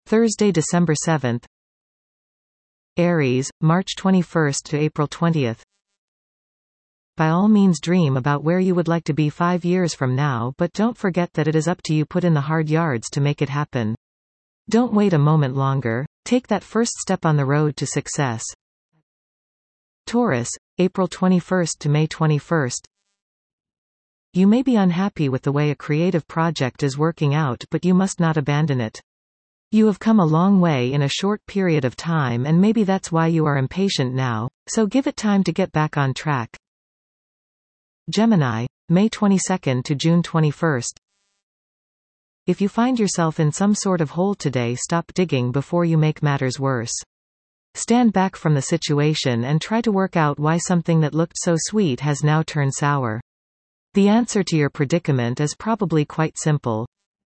Thursday, December 7th. Aries, March 21st to April 20th. By all means dream about where you would like to be 5 years from now, but don't forget that it is up to you. Put in the hard yards to make it happen. Don't wait a moment longer. Take that first step on the road to success. Taurus, April 21st to May 21st. You may be unhappy with the way a creative project is working out, but you must not abandon it. You have come a long way in a short period of time, and maybe that's why you are impatient now, so give it time to get back on track. Gemini, May 22nd to June 21st. If you find yourself in some sort of hole today, stop digging before you make matters worse. Stand back from the situation and try to work out why something that looked so sweet has now turned sour. The answer to your predicament is probably quite simple.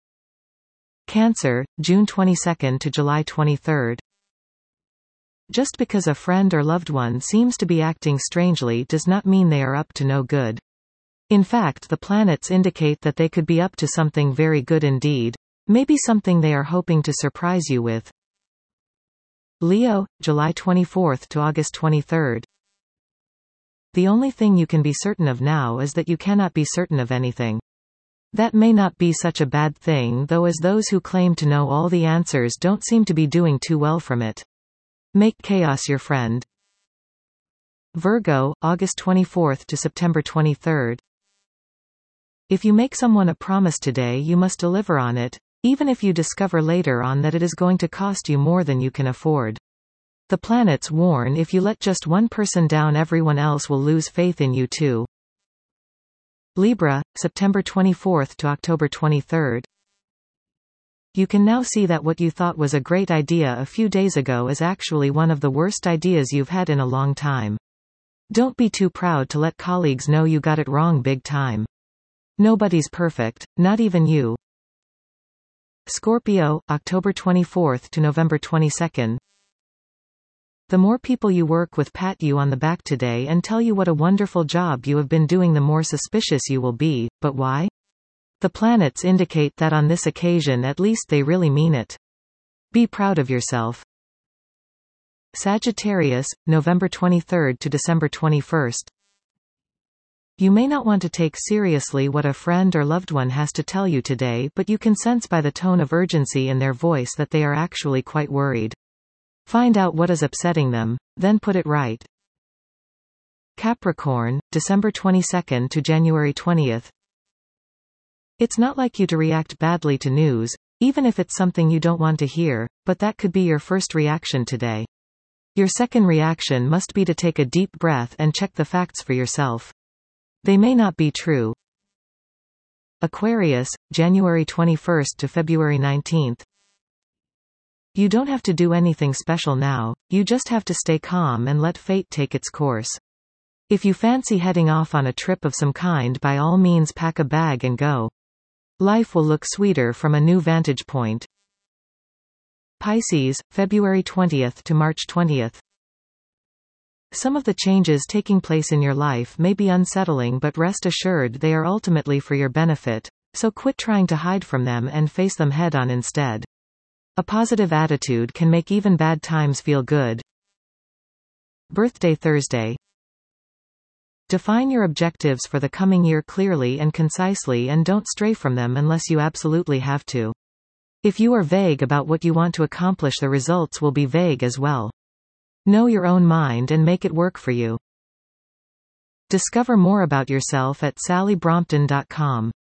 Cancer, June 22nd to July 23rd. Just because a friend or loved one seems to be acting strangely does not mean they are up to no good. In fact, the planets indicate that they could be up to something very good indeed. Maybe something they are hoping to surprise you with. Leo, July 24th to August 23rd. The only thing you can be certain of now is that you cannot be certain of anything. That may not be such a bad thing, though, as those who claim to know all the answers don't seem to be doing too well from it. Make chaos your friend. Virgo, August 24th to September 23rd. If you make someone a promise today, you must deliver on it, even if you discover later on that it is going to cost you more than you can afford. The planets warn, if you let just one person down, everyone else will lose faith in you too. Libra, September 24th to October 23rd. You can now see that what you thought was a great idea a few days ago is actually one of the worst ideas you've had in a long time. Don't be too proud to let colleagues know you got it wrong big time. Nobody's perfect, not even you. Scorpio, October 24th to November 22nd. The more people you work with pat you on the back today and tell you what a wonderful job you have been doing, the more suspicious you will be. But why? The planets indicate that on this occasion at least they really mean it. Be proud of yourself. Sagittarius, November 23rd to December 21st. You may not want to take seriously what a friend or loved one has to tell you today, but you can sense by the tone of urgency in their voice that they are actually quite worried. Find out what is upsetting them, then put it right. Capricorn, December 22nd to January 20th. It's not like you to react badly to news, even if it's something you don't want to hear, but that could be your first reaction today. Your second reaction must be to take a deep breath and check the facts for yourself. They may not be true. Aquarius, January 21st to February 19th. You don't have to do anything special now, you just have to stay calm and let fate take its course. If you fancy heading off on a trip of some kind, by all means pack a bag and go. Life will look sweeter from a new vantage point. Pisces, February 20th to March 20th. Some of the changes taking place in your life may be unsettling, but rest assured they are ultimately for your benefit, so quit trying to hide from them and face them head on instead. A positive attitude can make even bad times feel good. Birthday Thursday. Define your objectives for the coming year clearly and concisely, and don't stray from them unless you absolutely have to. If you are vague about what you want to accomplish, the results will be vague as well. Know your own mind and make it work for you. Discover more about yourself at sallybrompton.com.